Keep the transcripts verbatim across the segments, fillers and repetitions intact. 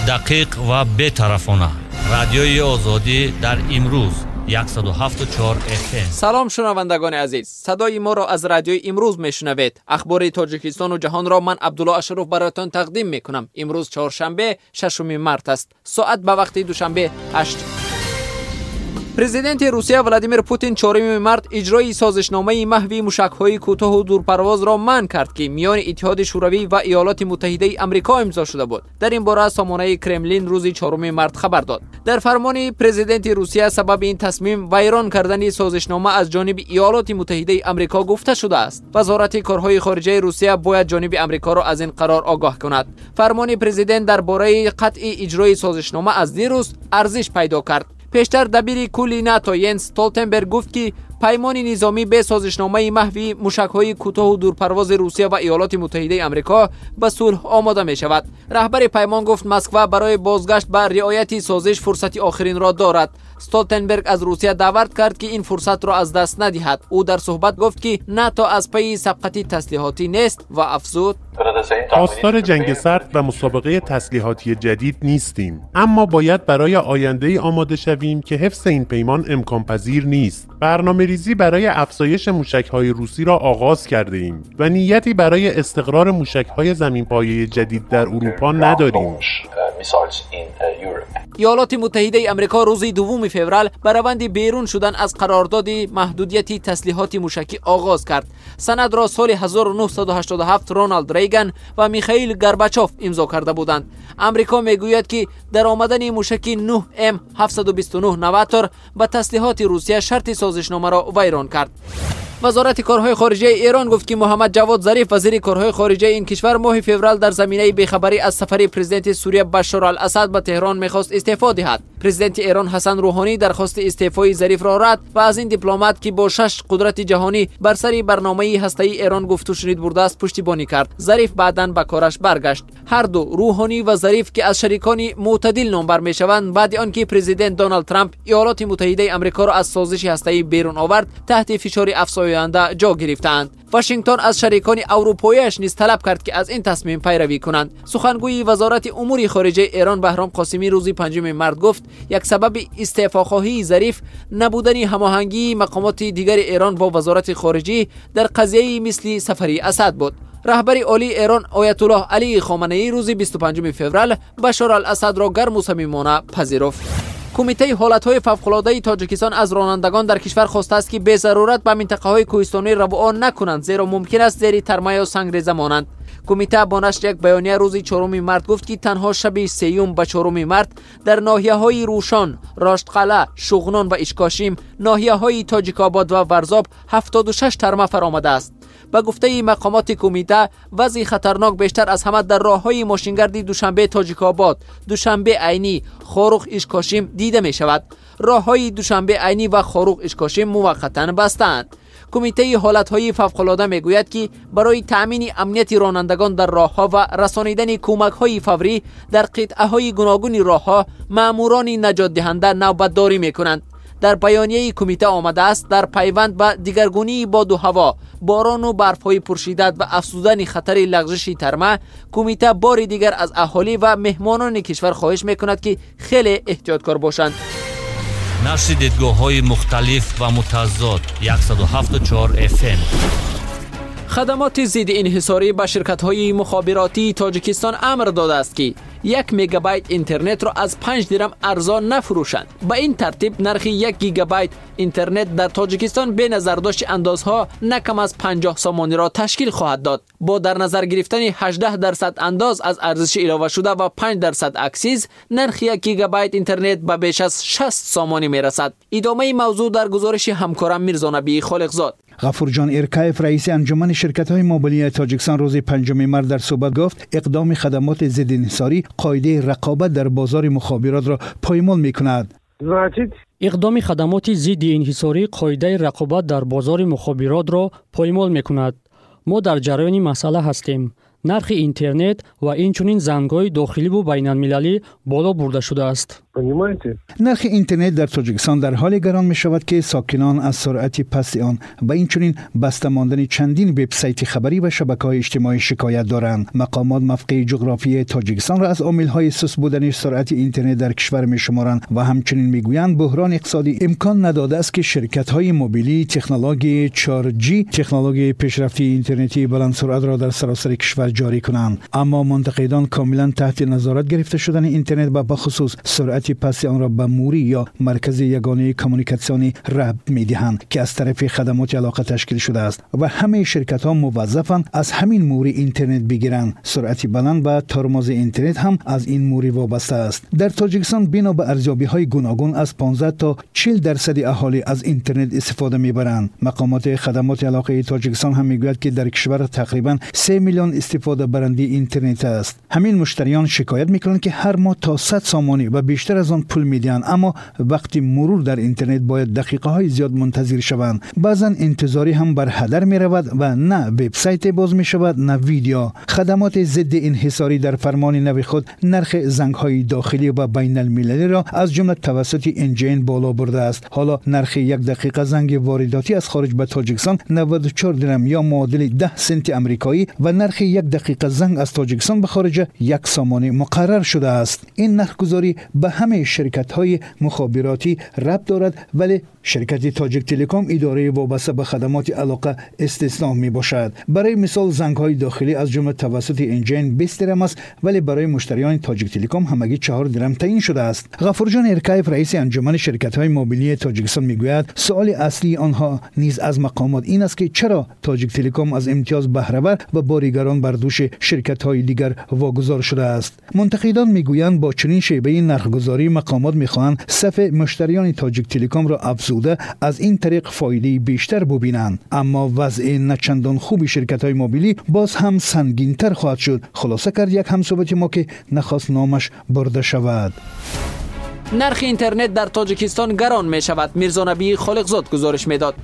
دقیق و بی‌طرفانه. رادیوی آزادی در امروز صد و هفت و چهار اف ام. سلام شنوندگان عزیز، صدای ما را از رادیوی امروز میشنوید. اخبار تاجیکستان و جهان را من عبدالله اشرف براتون تقدیم میکنم. امروز چهارشنبه ششم مارس است. ساعت به وقت دوشنبه هشت. پرزیدنت روسیه ولادیمیر پوتین چهارم مارس اجرای سازشنامه محوی موشک‌های کوتاه و دورپرواز را منع کرد که میان اتحاد شوروی و ایالات متحده آمریکا امضا شده بود. در این باره سامانه کرملین روز چهارم مارس خبر داد. در فرمان پرزیدنت روسیه سبب این تصمیم ویران کردن سازشنامه از جانب ایالات متحده آمریکا گفته شده است. وزارت کارهای خارجه روسیه باید جانب آمریکا را از این قرار آگاه کند. فرمان پرزیدنت درباره قطع اجرای سازشنامه از دیروز ارزش پیدا کرد. پیشتر دبیر کلی ناتو ینس استولتنبرگ گفت که پیمان نظامی به سازشنامه محوی موشک‌های کوتاه و دورپرواز روسیه و ایالات متحده آمریکا به صلح آماده می شود. رهبر پیمان گفت مسکو برای بازگشت به رعایت سازش فرصت آخرین را دارد. استولتنبرگ از روسیه دعوت کرد که این فرصت را از دست ندهد. او در صحبت گفت که ناتو از پی سبقت تسلیحاتی نیست و افزود: خواستار جنگ سرد و مسابقه تسلیحاتی جدید نیستیم، اما باید برای آینده آماده شویم که حفظ این پیمان امکان پذیر نیست. برنامه‌ریزی برای افزایش موشک‌های روسی را آغاز کرده ایم و نیتی برای استقرار موشک‌های زمین‌پایه جدید در اروپا نداریم. ایالات متحده آمریکا روز دوم فوریه به روند بیرون شدن از قرارداد محدودیت تسلیحات موشکی آغاز کرد. سند را سال هزار و نهصد و هشتاد و هفت رونالد ریگان و میخائیل گورباچوف امضا کرده بودند. آمریکا میگوید که در آمدن موشک نه ام هفتصد و بیست و نه نواتور به تسلیحات روسیه شرط سازشنامه را ویران کرد. وزارت کارهای خارجه ایران گفت که محمد جواد ظریف وزیر کارهای خارجه این کشور ماه فوریه در زمینه بیخبری از سفر پرزیدنت سوریه بشار الاسد به تهران میخواست استعفا دهد. پرزیدنت ایران حسن روحانی درخواست استعفای ظریف را رد و از این دیپلمات که با شش قدرت جهانی بر سر برنامه هسته‌ای ایران گفت و شنید برده است پشتیبانی کرد. ظریف بعداً به کارش برگشت. هر دو، روحانی و ظریف که از شریکان معتدل نامبر میشوند، بعد آنکه پرزیدنت دونالد ترامپ ایالات متحده آمریکا را از سازش هسته‌ای بیرون آورد، تحت فشار افزاینده جا گرفتند. واشنگتن از شریکان اروپاییش نیز طلب کرد که از این تصمیم پیروی کنند. سخنگوی وزارت امور خارجه ایران بهرام قاسمی روز پنجم مارس گفت یک سبب استعفاخواهی ظریف نبودن هماهنگی مقامات دیگر ایران با وزارت خارجه در قضیه مثل سفری اسد بود. رهبر عالی ایران آیت الله علی خامنه‌ای روز بیست و پنجم فوریه بشار الاسد را گرم و صمیمانه پذیرفت. کمیته حالت‌های فوق‌العاده تاجیکستان از رانندگان در کشور خواسته است که به ضرورت به منطقه‌های کوهستانی روباه نکنند، زیرا ممکن است زیر ترمه یا سنگریزه مانند. کمیته با نشر یک بیانیه روز چهارم مارس گفت که تنها شب سیوم به چهارم مارس در ناحیه‌های روشان، راشتقلعه، شغنان و اشکاشیم، ناحیه‌های تاجیک‌آباد و ورزاب هفتاد و شش ترمه فرآمده است. به گفته مقامات کمیته، وضع خطرناک بیشتر از همه در راه‌های ماشینگرد دوشنبه تاجیک‌آباد، دوشنبه عینی، خاروخ اشکاشیم دیده می شود. راه‌های دوشنبه عینی و خاروخ اشکاشیم موقتاً بستند. کمیته حالت‌های فوق‌العاده میگوید که برای تأمین امنیت رانندگان در راه‌ها و رسانیدن کمک‌های فوری در قطعه‌های گوناگون راه‌ها، مأموران نجات دهنده نوبت‌داری می‌کنند. در بیانیه کمیته آمده است در پیوند به دیگرگونی باد و هوا، باران و برف‌های پرشدت و افزودن خطر لغزش ترمه، کمیته بار دیگر از اهالی و مهمانان کشور خواهش می‌کند که خیلی احتیاطکار باشند. نشر دیدگاه‌های مختلف و متضاد صد و هفت و چهار اف ام. خدمات ضد انحصاری به شرکت‌های مخابراتی تاجیکستان امر داده است که یک مگابایت اینترنت را از پنج درم ارزان نفروشند. با این ترتیب نرخ یک گیگابایت اینترنت در تاجیکستان به نظر داشت اندازها نه کم از پنجاه سامانی را تشکیل خواهد داد. با در نظر گرفتن هجده درصد انداز از ارزش اضافه شده و پنج درصد اکسیز، نرخ یک گیگابایت اینترنت به بیش از شصت سامانی میرسد. ادامه موضوع در گزارش همکارم میرزا نبی خالقزاد. غفورجان ایرکایف رئیس انجمن شرکت‌های موبیلی تاجیکستان روز پنجم مارس در صحبت گفت اقدام خدمات ضد انحصاری قاعده رقابت در بازار مخابرات را پایمال می‌کند. اقدام خدمات ضد انحصاری قاعده رقابت در بازار مخابرات را پایمال می‌کند. ما در جریان مسئله هستیم. نرخ اینترنت و اینچنین زنگ‌های داخلی و بین‌المللی بالا برده شده است. نرخ اینترنت در تاجیکستان در حال گران می شود که ساکنان از سرعت پست آن و اینچنین بسته ماندن چندین وبسایت خبری و شبکه‌های اجتماعی شکایت دارند. مقامات موقع جغرافیایی تاجیکستان را از عامل‌های سست بودن سرعت اینترنت در کشور می شمارند و همچنین میگویند بحران اقتصادی امکان نداده است که شرکت‌های موبیلی تکنولوژی چهار جی تکنولوژی پیشرفته اینترنتی بلند سرعت را در سراسر کشور جاری کنند. اما منتقدان کاملا تحت نظارت گرفته شدن اینترنت و به خصوص سرعت پس آن را به موری یا مرکز یگانه کمیونیکاسیونی ربط می‌دهند که از طرف خدمات علاقه تشکیل شده است و همه شرکت‌ها موظفند از همین موری اینترنت بگیرند. سرعت بلند و ترمز اینترنت هم از این موری وابسته است. در تاجیکستان بنا به ارزیابی‌های گوناگون از پانزده تا چهل درصد اهالی از اینترنت استفاده می‌برند. مقامات خدمات علاقه تاجیکستان هم می‌گوید که در کشور تقریباً سه میلیون استفاده برنده اینترنت است. همین مشتریان شکایت می‌کنند که هر ماه تا صد سامانی و بیشتر از آن پول میدن، اما وقتی مرور در اینترنت باید دقیقه های زیاد منتظر شوند. بعضا انتظاری هم بر هدر می رود و نه وبسایت باز می شود نه ویدیو. خدمات ضد انحصاری در فرمان نو خود نرخ زنگ های داخلی و بین المللی را از جمله توسط انجین بالا برده است. حالا نرخ یک دقیقه زنگ وارداتی از خارج به تاجیکستان نود و چهار درم یا معادل ده سنت آمریکایی و نرخ یک دقیقه زنگ از تاجیکستان به خارج یک سامانی مقرر شده است. این نرخگذاری به همه شرکت‌های مخابراتی ربط دارد، ولی شرکت تاجیک تلکام اداره وابسته به خدمات علاقه استثنا می باشد. برای مثال زنگ‌های داخلی از جمله توسط انجین بیست درم است، ولی برای مشتریان تاجیک تلکام همگی چهار درم تعیین شده است. غفورجان ارکایف رئیس انجمن شرکت‌های موبیلی تاجیکستان میگوید سوال اصلی آنها نیز از مقامات این است که چرا تاجیک تلکام از امتیاز بهره بر و باریگران بر دوش شرکت‌های دیگر واگذار شده است. منتقدان میگویند با چنین شیوه نرخ‌گذاری مقامات می‌خواهند صف مشتریان تاجیک تلکام را افزوده از این طریق فایده بیشتر ببینند، اما وضع نچندان خوبی شرکت‌های موبیلی باز هم سنگین‌تر خواهد شد. خلاصه کرد یک همصحبت ما که نخواست نامش برده شود. نرخ اینترنت در تاجیکستان گران می شود. میرزا نبی خالقزاد گزارش میداد.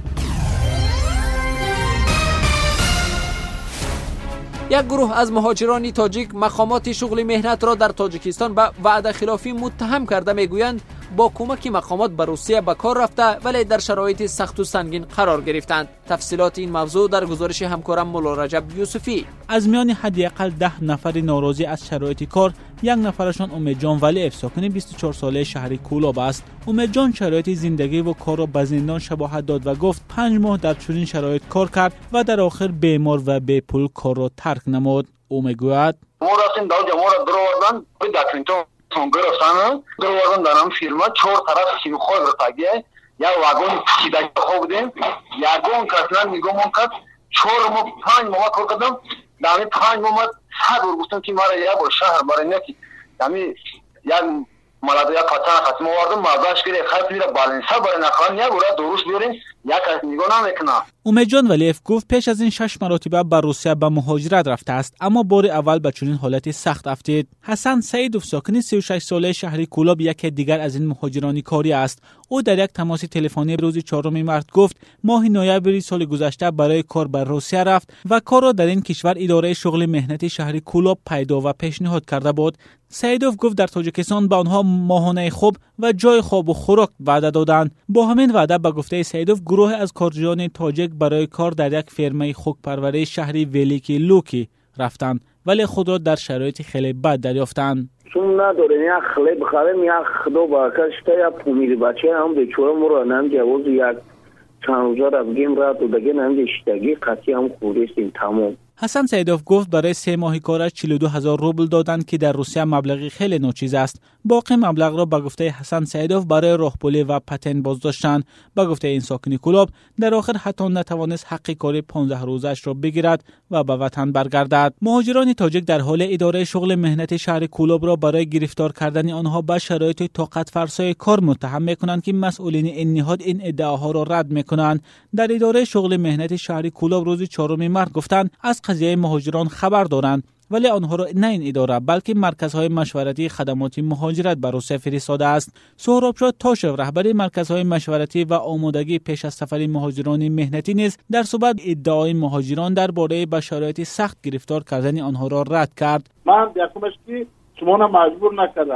یک گروه از مهاجران تاجیک مقامات شغل مهنت را در تاجیکستان به وعده خلافی متهم کرده میگویند با کمک مقامات به روسیه به کار رفته ولی در شرایط سخت و سنگین قرار گرفتند. تفصیلات این موضوع در گزارش همکارم مولا رجب یوسفی. از میان حداقل ده نفر ناراضی از شرایط کار، یک نفرشان امیدجان ولیف ساکن بیست و چهار ساله شهر کولاب است. امیدجان شرایط زندگی و کار را به زندان شباهت داد و گفت پنج ماه در چنین شرایط کار کرد و در آخر بیمار و بی پول کار را ترک نمود. او میگوید ما رفتیم داو جمعه را دروازن به دکتون تون گرفتن دروازن در هم فیرما چهار طرف سیم خود را تگیه یا واگون پیچیده خوب بودیم یگون کسنن میگم اون کس چهار ماه پنج ماه کار کردم دامی پنج ماه صد ور گفتم که مرا یا با شهر برای نکی دامی یا مالاد یا پتان خاتم آوردم مازاش گیره خط میره بالانسا برای نخوان یا برای درست بیاریم یا کس میگو نمیکنه. امیدجان ولیف گفت پیش از این شش مرتبه به روسیه به مهاجرت رفته است، اما بار اول به چنین حالتی سخت افتید. حسن سیدوف ساکن سی و شش ساله شهر کولاب یکی دیگر از این مهاجران کاری است. او در یک تماس تلفنی روز چهارم مارس گفت ماه نوامبر سال گذشته برای کار به روسیه رفت و کار را در این کشور اداره شغل مهنتی شهر کولاب پیدا و پیشنهاد کرده بود. سیدوف گفت در تاجیکستان به آنها ماهانه خوب و جای خواب و خوراک وعده دادند. با همین وعده به گفته سیدوف گروه از کارگران تاجیک برای کار در یک فرمه خوک پروری شهری ولیکی لوکی رفتند، ولی خود را در شرایط خیلی بد دریافتند. چون نداره یک خلی بخرم یک خدا برکش تا یک پومیری بچه هم بیچاره مرا نم جواز یک چند روزه رفتیم را تو دیگه نم شتگی قطعی هم خوردیم تمام. حسن سیدوف گفت برای سه ماه کارش چهل و دو هزار روبل دادند که در روسیه مبلغی خیلی ناچیز است. باقی مبلغ را به گفته حسن سیدوف برای راهپولی و پتن بازداشتند. به گفته این ساکن کولاب در آخر حتی نتوانست حق کاری پانزده روزش را بگیرد و به وطن برگردد. مهاجران تاجیک در حال اداره شغل مهنت شهر کولاب را برای گرفتار کردن آنها به شرایط طاقت فرسای کار متهم میکنند که مسئولین این نهاد این ادعاها را رد میکنند. در اداره شغل مهنت شهر کولاب روز چهارم مارس گفتند از قضیه مهاجران خبر دارند، ولی آنها را نه این اداره بلکه مرکزهای مشورتی خدمات مهاجرت بر روسیه فرستاده است. سهرابشاه تاشف رهبر مرکزهای مشورتی و آمادگی پیش از سفر مهاجران مهنتی نیز در صحبت ادعای مهاجران درباره به شرایط سخت گرفتار کردن آنها را رد کرد. من یکمش که شما را مجبور نکردم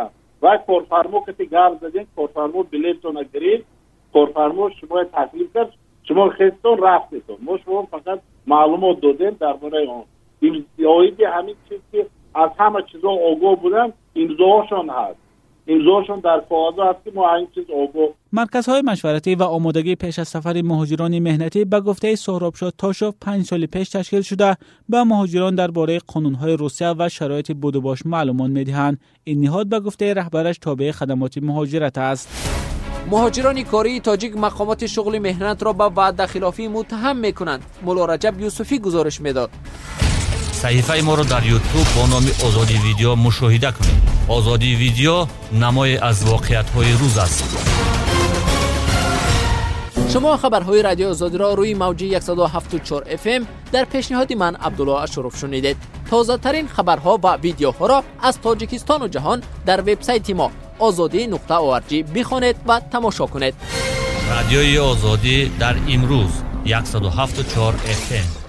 و کارفرما که گرد زدین کارفرما بلیتون گرفت، کارفرما شما تکلیف کرد، شما خستون رفتتون، ما شما فقط معلومات دادیم درباره آن. امضایی همین چیز که از همه چیزا آگاه بودن امضاشون هست، امضاشون در کاغذ هست که ما این چیز آگاه. مرکزهای مشورتی و آمادگی پیش از سفر مهاجران مهنتی به گفته سهرابشاه تاشوف پنج سال پیش تشکیل شده به مهاجران درباره قانونهای روسیه و شرایط بود و باش معلومات میدهند. این نهاد به گفته رهبرش تابع خدمات مهاجرت است. مهاجران کاری تاجیک مقامات شغل مهنت را به وعده خلافی متهم میکنند. مولا رجب یوسفی گزارش میداد. صحیفه ما را در یوتیوب با نام آزادی ویدیو مشاهده کنید. آزادی ویدیو نمای از واقعیت های روز است. شما خبرهای رادیو آزادی را روی موج صد و هفت و چهار اف ام در پیشنهاد من عبدالله اشرف شنیدید. تازه ترین خبرها و ویدیوها را از تاجیکستان و جهان در وبسایت ما آزادی نقطه او آر جی بخوانید و تماشا کنید. رادیوی آزادی در امروز صد و هفت و چهار اف ام.